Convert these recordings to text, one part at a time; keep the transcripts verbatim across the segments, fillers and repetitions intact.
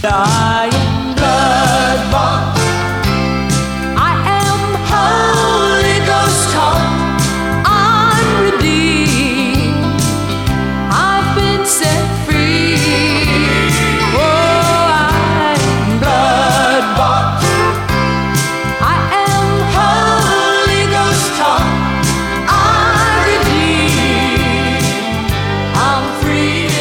I am blood-bought. I am Holy Ghost taught. I'm redeemed. I've been set free. Oh, I am blood-bought. I am Holy Ghost taught. I'm redeemed. I'm free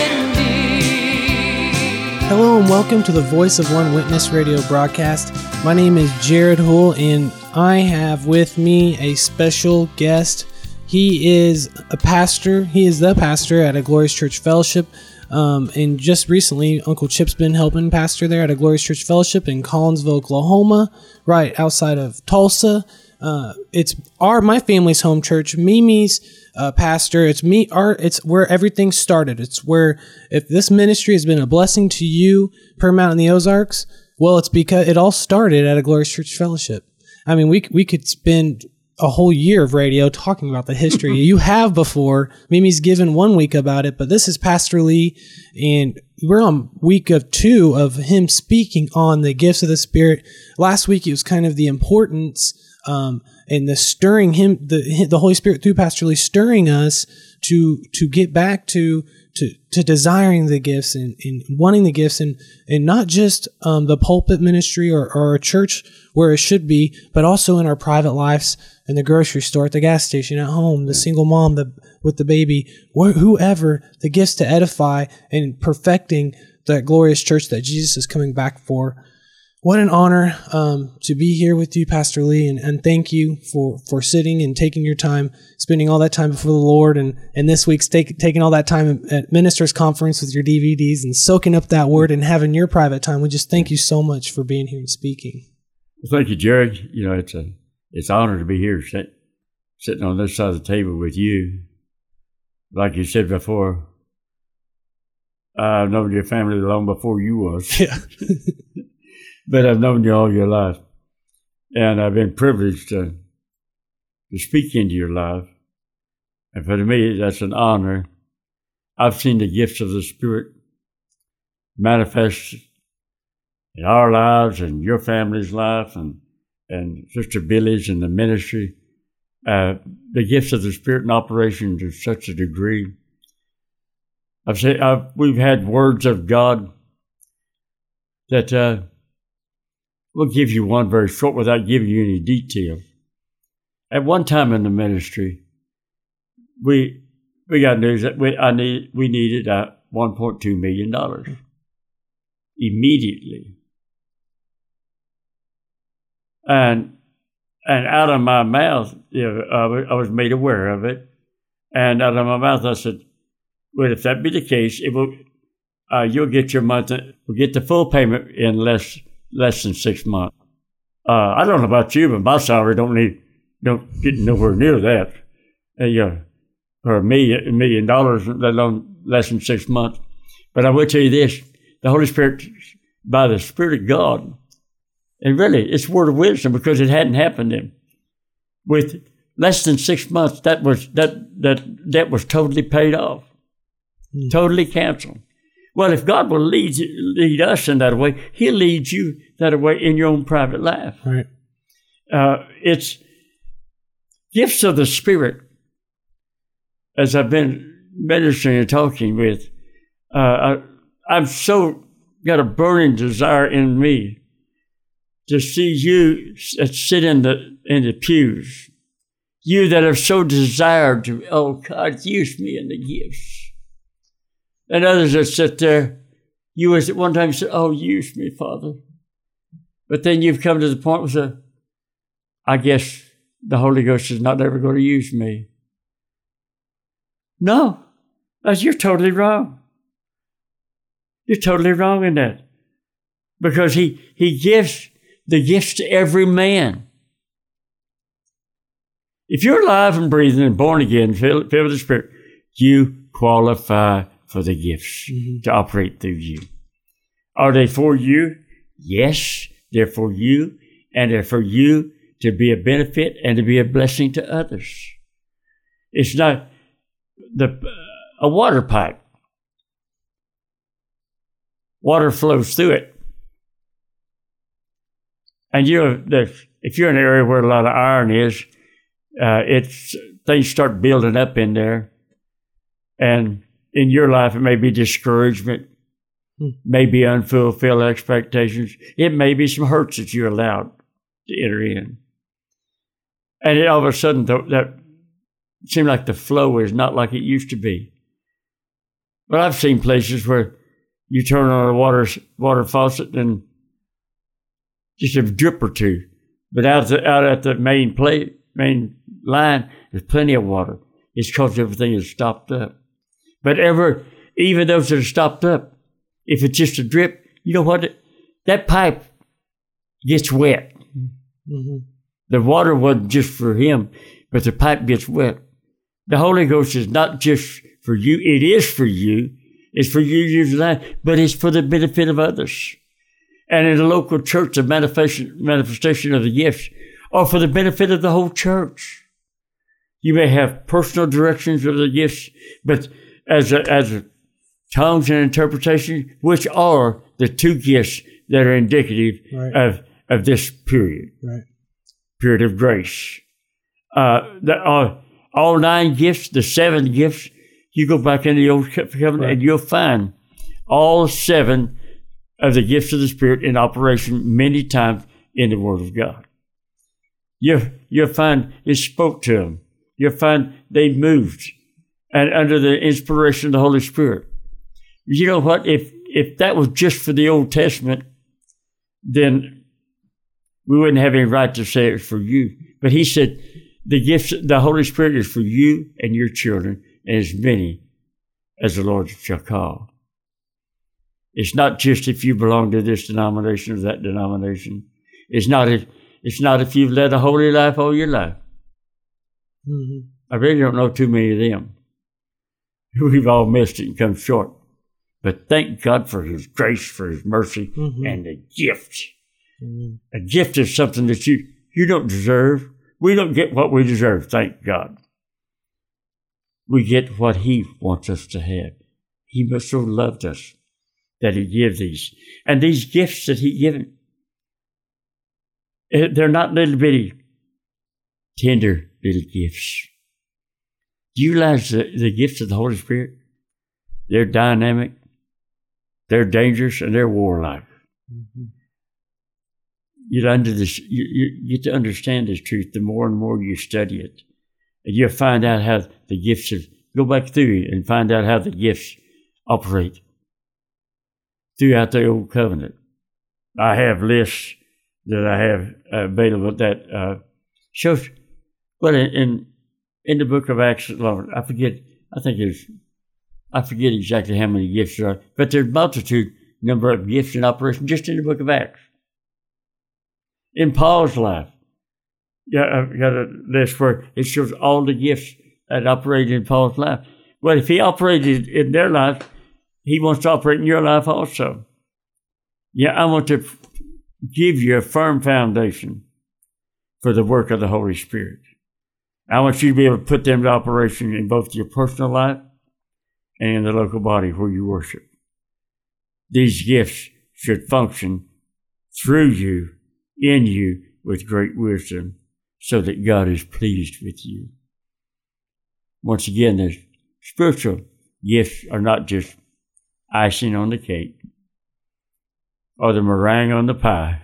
indeed. Hello and welcome to the Voice of One Witness radio broadcast. My name is Jared Hool and I have with me a special guest. He is a pastor. He is the pastor at a Glorious Church Fellowship. Um, and just recently, Uncle Chip's been helping pastor there at a Glorious Church Fellowship in Collinsville, Oklahoma, right outside of Tulsa. Uh, it's our my family's home church. Mimi's uh, pastor. It's me. Our it's where everything started. It's where if this ministry has been a blessing to you, Paramount in the Ozarks, well, it's because it all started at a Glorious Church Fellowship. I mean, we we could spend a whole year of radio talking about the history. You have before. Mimi's given one week about it, but this is Pastor Lee, and we're on week of two of him speaking on the gifts of the Spirit. Last week, it was kind of the importance um, and the stirring him, the the Holy Spirit through Pastor Lee, stirring us to to get back to to to desiring the gifts and, and wanting the gifts, and and not just um, the pulpit ministry or, or a church where it should be, but also in our private lives, in the grocery store, at the gas station, at home, the single mom the, with the baby, wh- whoever, the gifts to edify and perfecting that glorious church that Jesus is coming back for. What an honor um, to be here with you, Pastor Lee, and, and thank you for, for sitting and taking your time, spending all that time before the Lord, and, and this week's take, taking all that time at Ministers Conference with your D V Ds and soaking up that word and having your private time. We just thank you so much for being here and speaking. Well, thank you, Jared. You know, it's a it's an honor to be here, sit, sitting on this side of the table with you. Like you said before, I've known your family long before you was. Yeah. But I've known you all your life. And I've been privileged to, to speak into your life. And for me, that's an honor. I've seen the gifts of the Spirit manifest in our lives and your family's life and, and Sister Billy's and the ministry. Uh, the gifts of the Spirit in operation to such a degree. I've said I've, we've had words of God that uh, we'll give you one very short without giving you any detail. At one time in the ministry, we we got news that we I need we needed uh, one point two million dollars immediately, and and out of my mouth, you know, I was made aware of it, and out of my mouth I said, "Well, if that be the case, it will uh, you'll get your month, we'll get the full payment in less." less than six months. Uh, I don't know about you, but my salary don't need, don't get nowhere near that. Uh, yeah, for a million, a million dollars, let alone less than six months. But I will tell you this, the Holy Spirit, by the Spirit of God, and really, it's a word of wisdom because it hadn't happened then. With less than six months, that was, that, that debt was totally paid off, mm. totally canceled. Well, if God will lead lead us in that way, He'll lead you that way in your own private life. Right. Uh, it's gifts of the Spirit. As I've been ministering and talking with, uh, I, I've so got a burning desire in me to see you that sit in the in the pews, you that have so desired to, oh God, use me in the gifts. And others that sit there, you was at one time said, oh, use me, Father. But then you've come to the point where say, I guess the Holy Ghost is not ever going to use me. No, you're totally wrong. You're totally wrong in that. Because he, he gives the gifts to every man. If you're alive and breathing and born again, filled, filled with the Spirit, you qualify for the gifts mm-hmm. to operate through you. Are they for you? Yes, they're for you, and they're for you to be a benefit and to be a blessing to others. It's not the a water pipe. Water flows through it. And you know, the, if you're in an area where a lot of iron is, uh, it's things start building up in there. And in your life, it may be discouragement, hmm. maybe unfulfilled expectations. It may be some hurts that you allowed to enter in. And it, all of a sudden, th- that seemed like the flow is not like it used to be. But I've seen places where you turn on a water water faucet and just a drip or two, but out, the, out at the main plate, main line, there's plenty of water. It's because everything is stopped up. But ever, even those that are stopped up, if it's just a drip, you know what? That pipe gets wet. Mm-hmm. The water wasn't just for him, but the pipe gets wet. The Holy Ghost is not just for you. It is for you. It's for you to use that, but it's for the benefit of others. And in the local church, the manifestation, manifestation of the gifts are for the benefit of the whole church. You may have personal directions of the gifts, but as a, as a tongues and interpretation, which are the two gifts that are indicative right. of, of this period, right. period of grace. Uh, the, uh, all nine gifts, the seven gifts, you go back in the Old Covenant right. and you'll find all seven of the gifts of the Spirit in operation many times in the Word of God. You, you'll find it spoke to them. You'll find they moved and under the inspiration of the Holy Spirit. You know what? If if that was just for the Old Testament, then we wouldn't have any right to say it's for you. But he said the gifts, the Holy Spirit is for you and your children, and as many as the Lord shall call. It's not just if you belong to this denomination or that denomination. It's not if, it's not if you've led a holy life all your life. Mm-hmm. I really don't know too many of them. We've all missed it and come short. But thank God for his grace, for his mercy, mm-hmm. and the gift. Mm-hmm. A gift is something that you, you don't deserve. We don't get what we deserve, thank God. We get what he wants us to have. He so loved us that he gives these. And these gifts that he given, they're not little bitty, tender little gifts. Do you realize the, the gifts of the Holy Spirit? They're dynamic, they're dangerous, and they're warlike. Mm-hmm. You, under this, you, you get to understand this truth the more and more you study it. And you'll find out how the gifts of, go back through and find out how the gifts operate throughout the Old Covenant. I have lists that I have available that uh, shows, well, in, in in the book of Acts, I forget, I think it's, I forget exactly how many gifts there are, but there's a multitude number of gifts in operation just in the book of Acts. In Paul's life, yeah, I've got a list where it shows all the gifts that operated in Paul's life. Well, if he operated in their life, he wants to operate in your life also. Yeah, I want to give you a firm foundation for the work of the Holy Spirit. I want you to be able to put them to operation in both your personal life and in the local body where you worship. These gifts should function through you, in you, with great wisdom, so that God is pleased with you. Once again, the spiritual gifts are not just icing on the cake or the meringue on the pie.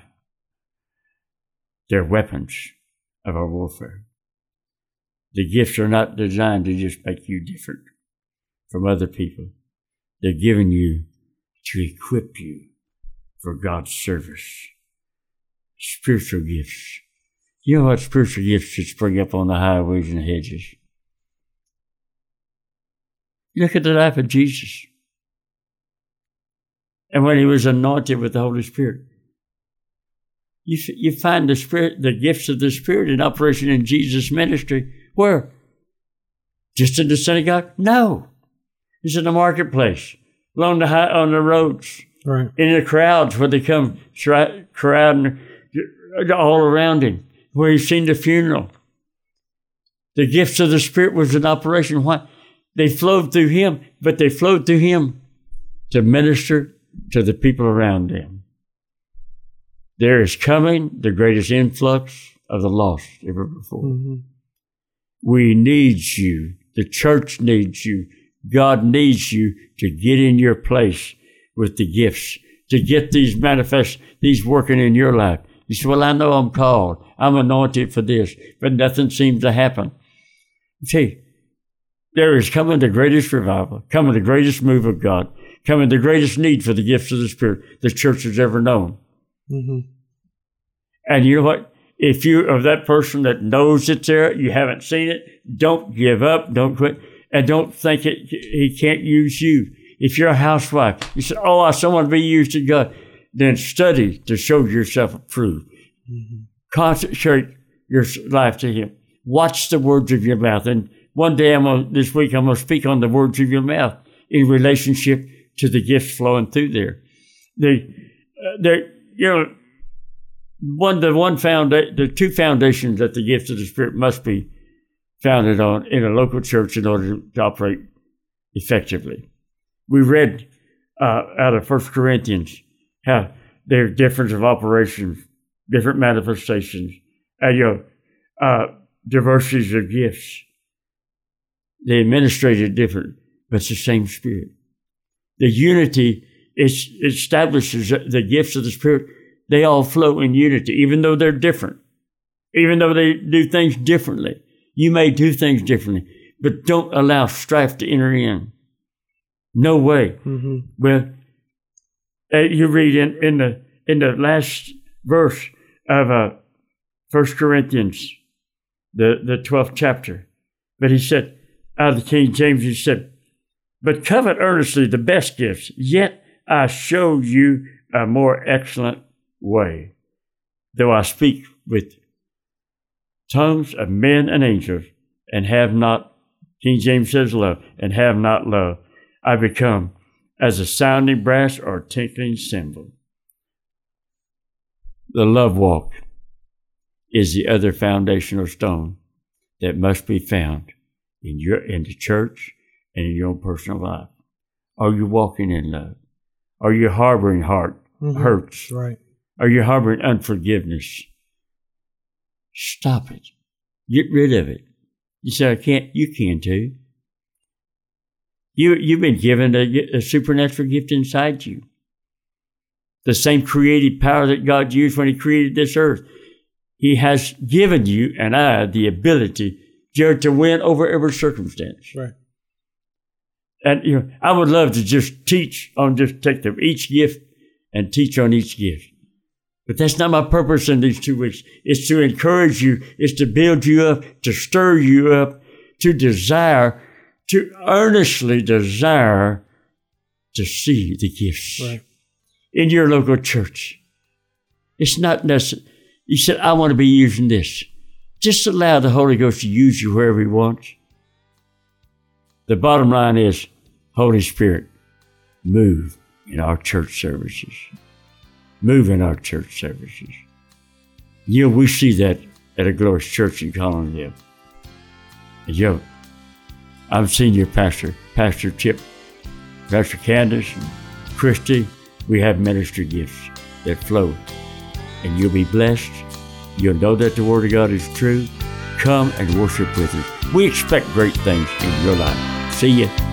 They're weapons of our warfare. The gifts are not designed to just make you different from other people. They're given you to equip you for God's service. Spiritual gifts. You know what spiritual gifts should spring up on the highways and hedges? Look at the life of Jesus. And when he was anointed with the Holy Spirit, you, you find the Spirit, the gifts of the Spirit in operation in Jesus' ministry. Where? Just in the synagogue? No. It's in the marketplace, along the high, on the roads, right. In the crowds where they come crowding all around him, where he's seen the funeral. The gifts of the Spirit was in operation. Why? They flowed through him, but they flowed through him to minister to the people around them. there is coming the greatest influx of the lost ever before. Mm-hmm. We need you. The church needs you. God needs you to get in your place with the gifts, to get these manifest, these working in your life. You say, well, I know I'm called. I'm anointed for this, but nothing seems to happen. See, there is coming the greatest revival, coming the greatest move of God, coming the greatest need for the gifts of the Spirit the church has ever known. Mm-hmm. And you know what? If you are that person that knows it's there, you haven't seen it, don't give up, don't quit, and don't think it, he can't use you. If you're a housewife, you say, oh, I still want to be used to God, then study to show yourself approved. Mm-hmm. Consecrate your life to Him. Watch the words of your mouth. And one day, I'm gonna, this week, I'm going to speak on the words of your mouth in relationship to the gifts flowing through there. The, uh, the you know, one the one founda- the two foundations that the gifts of the Spirit must be founded on in a local church in order to operate effectively. We read uh, out of First Corinthians how there are difference of operations, different manifestations, and you know, uh, diversities of gifts. They administrated different, but it's the same Spirit. The unity is, establishes the gifts of the Spirit. They all flow in unity, even though they're different, even though they do things differently. You may do things differently, but don't allow strife to enter in. No way. Mm-hmm. Well, uh, you read in, in the in the last verse of uh, First Corinthians, the, the twelfth chapter. But he said, out of the King James, he said, but covet earnestly the best gifts, yet I show you a more excellent way. Though I speak with tongues of men and angels, and have not, King James says love, and have not love, I become as a sounding brass or tinkling cymbal. The love walk is the other foundational stone that must be found in your in the church and in your own personal life. Are you walking in love? Are you harboring heart Mm-hmm. hurts? Right. Are you harboring unforgiveness? Stop it. Get rid of it. You say, I can't. You can too. You, you've been given a, a supernatural gift inside you. The same creative power that God used when He created this earth. He has given you and I the ability, Jared, to win over every circumstance. Right. And you know, I would love to just teach on, just take them each gift and teach on each gift. But that's not my purpose in these two weeks. It's to encourage you. It's to build you up, to stir you up, to desire, to earnestly desire to see the gifts Right. in your local church. It's not necessary. You said, I want to be using this. Just allow the Holy Ghost to use you wherever He wants. The bottom line is, Holy Spirit, move in our church services. Move in our church services. You know, we see that at a Glorious Church in Collinsville. And yo, I'm senior pastor, Pastor Chip, Pastor Candace, and Christy. We have ministry gifts that flow. And you'll be blessed. You'll know that the Word of God is true. Come and worship with us. We expect great things in your life. See you.